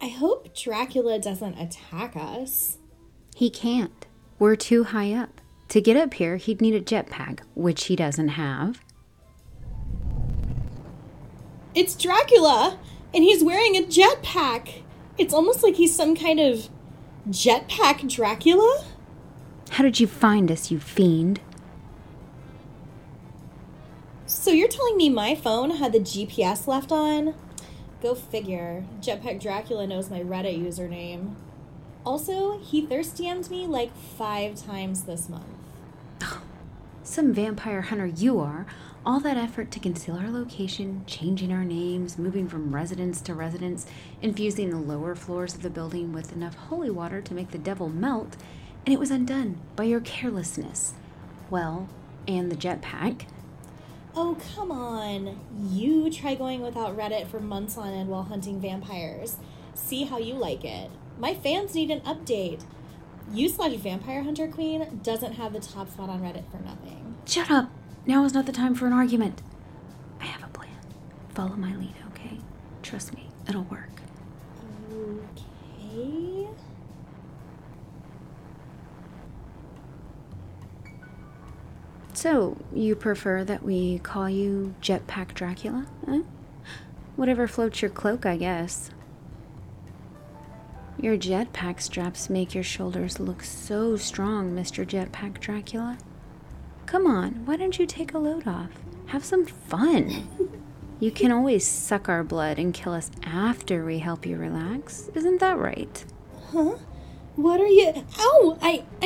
I hope Dracula doesn't attack us. He can't. We're too high up. To get up here, he'd need a jetpack, which he doesn't have. It's Dracula, and he's wearing a jetpack. It's almost like he's some kind of jetpack Dracula. How did you find us, you fiend? So you're telling me my phone had the GPS left on? Go figure. Jetpack Dracula knows my Reddit username. Also, he thirsty-DM'd me like 5 times this month. Some vampire hunter you are. All that effort to conceal our location, changing our names, moving from residence to residence, infusing the lower floors of the building with enough holy water to make the devil melt, and it was undone by your carelessness. Well, and the jetpack. Oh, come on. You try going without Reddit for months on end while hunting vampires. See how you like it. My fans need an update. You/Vampire Hunter Queen doesn't have the top spot on Reddit for nothing. Shut up. Now is not the time for an argument. I have a plan. Follow my lead, okay? Trust me, it'll work. Okay. So, you prefer that we call you Jetpack Dracula? Eh? Whatever floats your cloak, I guess. Your jetpack straps make your shoulders look so strong, Mr. Jetpack Dracula. Come on, why don't you take a load off? Have some fun. You can always suck our blood and kill us after we help you relax. Isn't that right? Huh? What are you... Ow!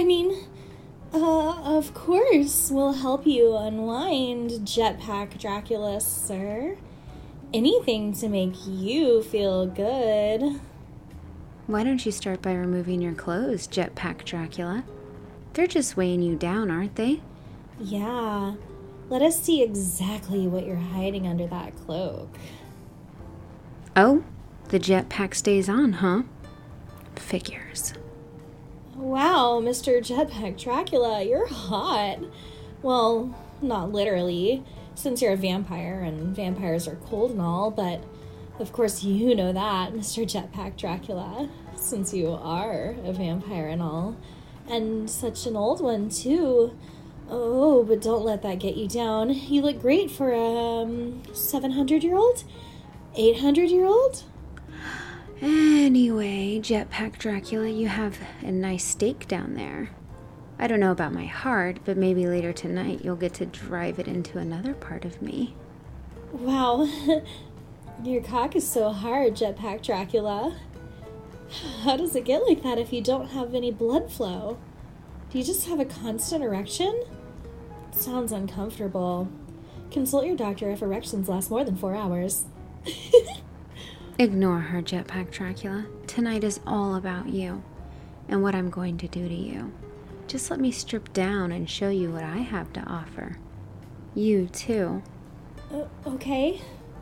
Of course, we'll help you unwind, Jetpack Dracula, sir. Anything to make you feel good. Why don't you start by removing your clothes, Jetpack Dracula? They're just weighing you down, aren't they? Yeah. Let us see exactly what you're hiding under that cloak. Oh, the jetpack stays on, huh? Figures. Wow, Mr. Jetpack Dracula, you're hot. Well, not literally, since you're a vampire and vampires are cold and all, but of course you know that, Mr. Jetpack Dracula, since you are a vampire and all. And such an old one, too. Oh, but don't let that get you down. You look great for a 700-year-old? 800-year-old? Anyway, Jetpack Dracula, you have a nice steak down there. I don't know about my heart, but maybe later tonight you'll get to drive it into another part of me. Wow. Your cock is so hard, Jetpack Dracula. How does it get like that if you don't have any blood flow? Do you just have a constant erection? Sounds uncomfortable. Consult your doctor if erections last more than 4 hours. Ignore her, Jetpack Dracula. Tonight is all about you and what I'm going to do to you. Just let me strip down and show you what I have to offer. You, too. Okay.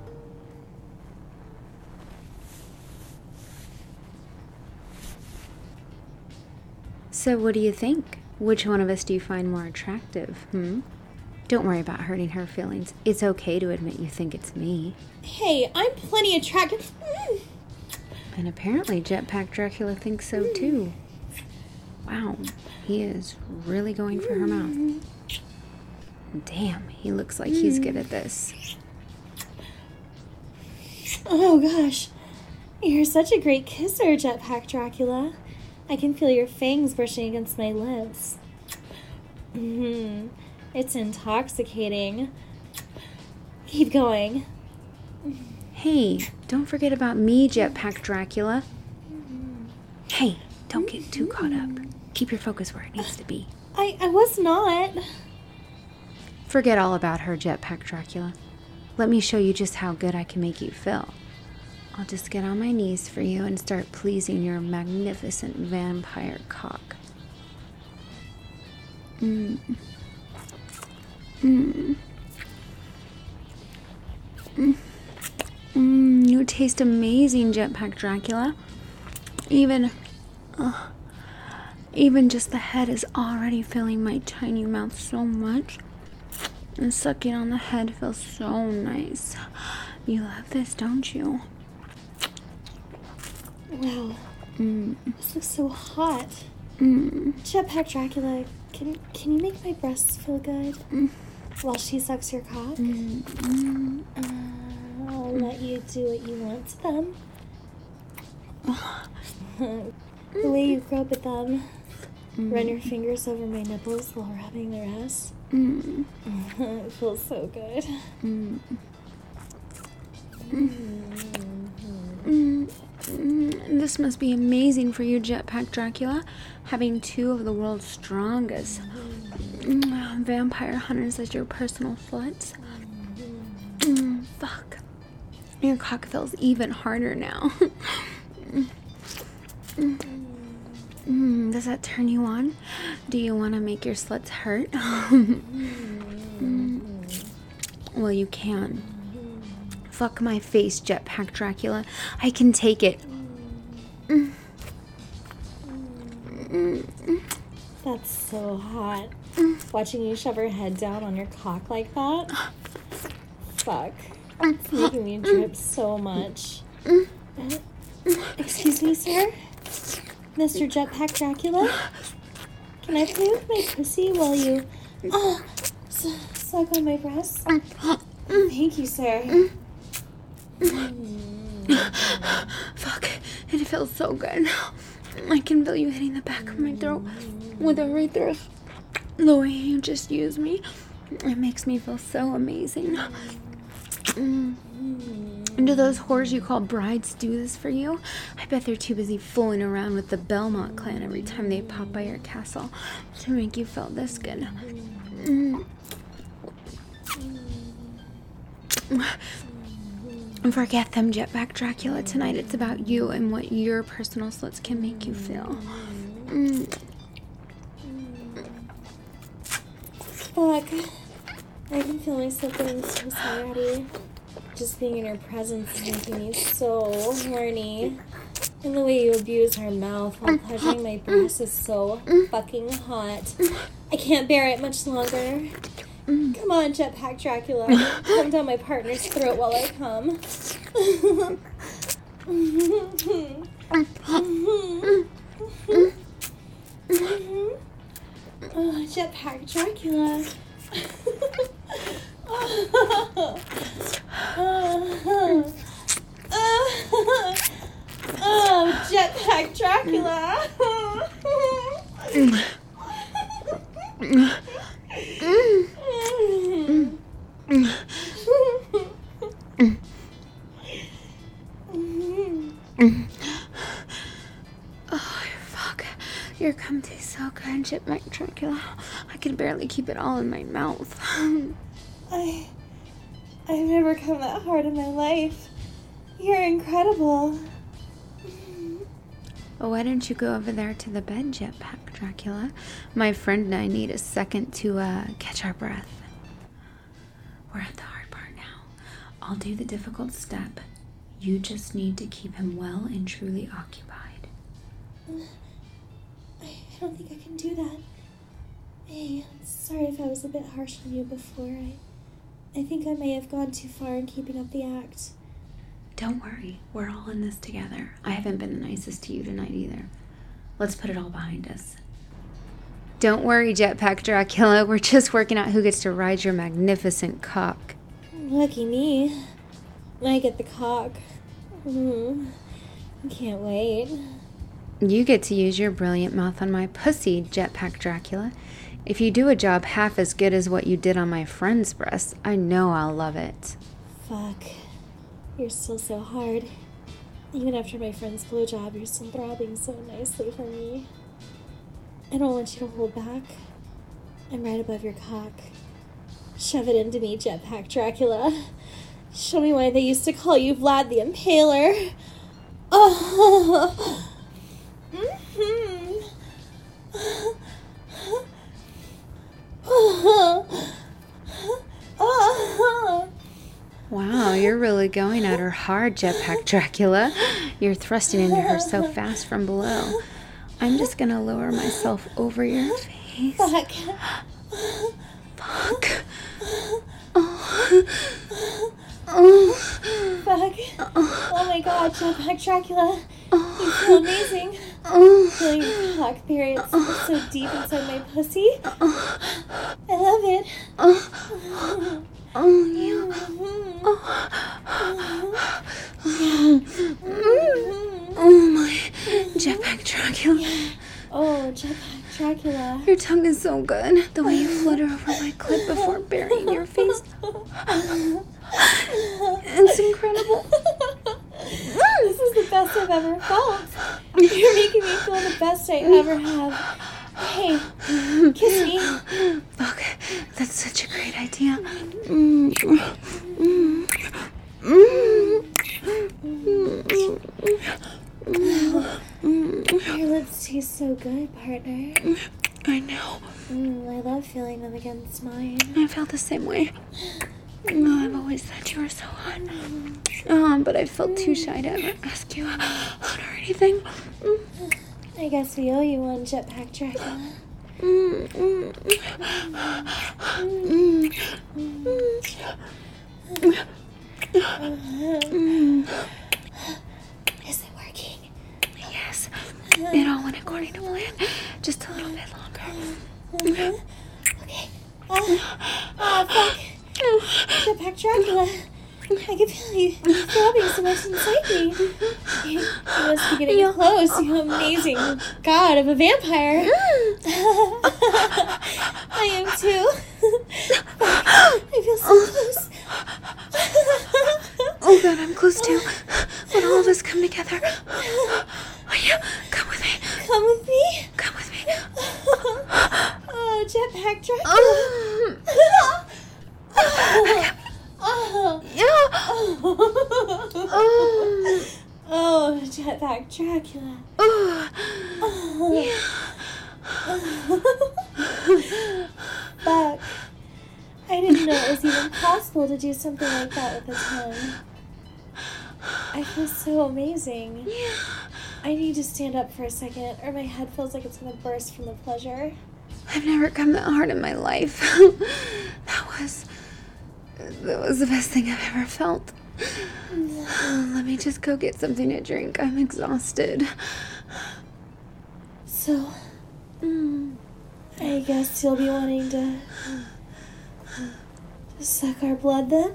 So what do you think? Which one of us do you find more attractive, Don't worry about hurting her feelings. It's okay to admit you think it's me. Hey, I'm plenty attractive. And apparently Jetpack Dracula thinks so too. Wow, he is really going for her mouth. Damn, he looks like he's good at this. Oh gosh, you're such a great kisser, Jetpack Dracula. I can feel your fangs brushing against my lips. It's intoxicating. Keep going. Hey, don't forget about me, Jetpack Dracula. Hey, don't get too caught up. Keep your focus where it needs to be. I was not. Forget all about her, Jetpack Dracula. Let me show you just how good I can make you feel. I'll just get on my knees for you and start pleasing your magnificent vampire cock. You taste amazing, Jetpack Dracula. Even just the head is already filling my tiny mouth so much. And sucking on the head feels so nice. You love this, don't you? Wow. Mm. This looks so hot. Mm. Jetpack Dracula, can you make my breasts feel good while she sucks your cock? I'll let you do what you want to them. The way you rub at them. Run your fingers over my nipples while rubbing their ass. It feels so good. This must be amazing for you, Jetpack Dracula, having two of the world's strongest vampire hunters as your personal sluts. Fuck. Your cock feels even harder now. Does that turn you on? Do you want to make your sluts hurt? Well, you can. Fuck my face, Jetpack Dracula. I can take it. That's so hot. Watching you shove her head down on your cock like that. Fuck. It's making me drip so much. Excuse me, sir? Mr. Jetpack Dracula? Can I play with my pussy while you suck on my breasts? Thank you, sir. Fuck, it feels so good. I can feel you hitting the back of my throat with every thrust. The way you just use me, it makes me feel so amazing. Do those whores you call brides do this for you? I bet they're too busy fooling around with the Belmont clan every time they pop by your castle to make you feel this good. Forget them, Jetpack Dracula. Tonight it's about you and what your personal sluts can make you feel. Fuck. I can feel myself getting so sweaty. Just being in your presence is making me so horny. And the way you abuse her mouth while pleasuring my breasts is so fucking hot. I can't bear it much longer. Come on, Jetpack Dracula. Come down my partner's throat while I come. Oh, Jetpack Dracula. Oh, Jetpack Dracula. Your cum tastes so good, Jetpack Dracula. I can barely keep it all in my mouth. I've never come that hard in my life. You're incredible. Well, why don't you go over there to the bed, Jetpack Dracula? My friend and I need a second to catch our breath. We're at the hard part now. I'll do the difficult step. You just need to keep him well and truly occupied. I don't think I can do that. Hey, I'm sorry if I was a bit harsh on you before. I think I may have gone too far in keeping up the act. Don't worry, we're all in this together. I haven't been the nicest to you tonight either. Let's put it all behind us. Don't worry, Jetpack Dracula. We're just working out who gets to ride your magnificent cock. Lucky me. I get the cock. I can't wait. You get to use your brilliant mouth on my pussy, Jetpack Dracula. If you do a job half as good as what you did on my friend's breast, I know I'll love it. Fuck. You're still so hard. Even after my friend's blowjob, you're still throbbing so nicely for me. I don't want you to hold back. I'm right above your cock. Shove it into me, Jetpack Dracula. Show me why they used to call you Vlad the Impaler. Oh. Wow, you're really going at her hard, Jetpack Dracula. You're thrusting into her so fast from below. I'm just gonna lower myself over your face. Fuck. Fuck. Oh. Fuck. Oh my god, Jetpack Dracula. You You feel amazing. Feeling your cock periods so deep inside my pussy. I love it. Oh my Jetpack Dracula. Oh, Jetpack Dracula. Your tongue is so good. The way you flutter over my clit before burying your face. It's incredible. This is the best I've ever felt. You're making me feel the best I ever have. Hey, kiss me. Okay, that's such a great idea. Your lips taste so good, partner. I know. I love feeling them against mine. I felt the same way. I've always thought you were so hot. But I felt too shy to ever ask you out or anything. I guess we owe you one, Jetpack Dracula. Is it working? Yes. It all went according to plan. Just a little bit longer. Okay. Fuck. Jetpack Dracula. I can feel you throbbing so much inside me. You must be getting close, you amazing god of a vampire. I am too. I feel so close. Oh god, I'm close too. When all of us come together. Oh yeah, come with me. Come with me? Come with me. Oh, Jetpack Dracula. Oh, Jetpack Dracula. Fuck. I didn't know it was even possible to do something like that with a tongue. I feel so amazing. I need to stand up for a second, or my head feels like it's gonna burst from the pleasure. I've never come that hard in my life. That was the best thing I've ever felt. Let me just go get something to drink. I'm exhausted. So, I guess you'll be wanting to suck our blood then?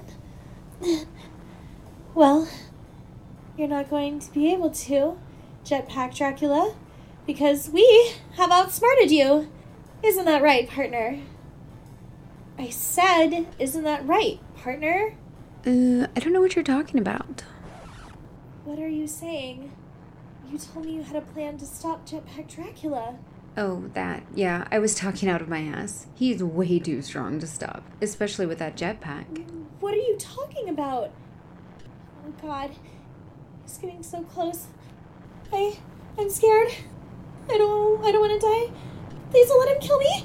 Well, you're not going to be able to, Jetpack Dracula, because we have outsmarted you. Isn't that right, partner? I said, isn't that right, partner? I don't know what you're talking about. What are you saying? You told me you had a plan to stop Jetpack Dracula. Oh, that. Yeah, I was talking out of my ass. He's way too strong to stop, especially with that jetpack. What are you talking about? Oh, God. He's getting so close. I'm scared. I don't want to die. Please don't let him kill me.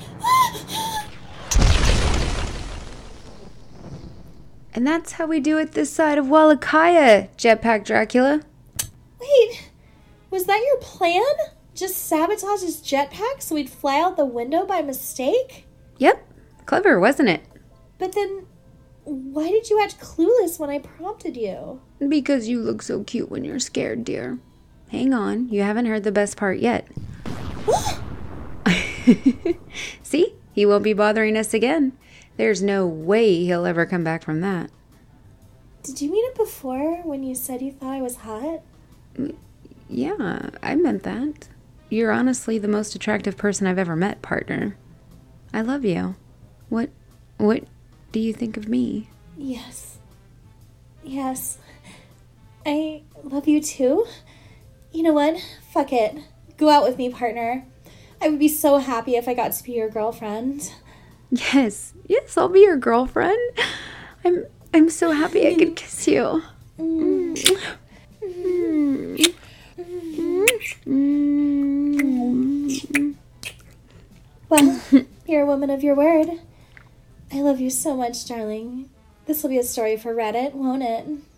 And that's how we do it this side of Wallachia, Jetpack Dracula. Wait, was that your plan? Just sabotage his jetpack so we'd fly out the window by mistake? Yep. Clever, wasn't it? But then, why did you act clueless when I prompted you? Because you look so cute when you're scared, dear. Hang on, you haven't heard the best part yet. See? He won't be bothering us again. There's no way he'll ever come back from that. Did you mean it before when you said you thought I was hot? Yeah, I meant that. You're honestly the most attractive person I've ever met, partner. I love you. What do you think of me? Yes. I love you too. You know what? Fuck it. Go out with me, partner. I would be so happy if I got to be your girlfriend. Yes, I'll be your girlfriend. I'm so happy I could kiss you. Well, you're a woman of your word. I love you so much, darling. This will be a story for Reddit, won't it?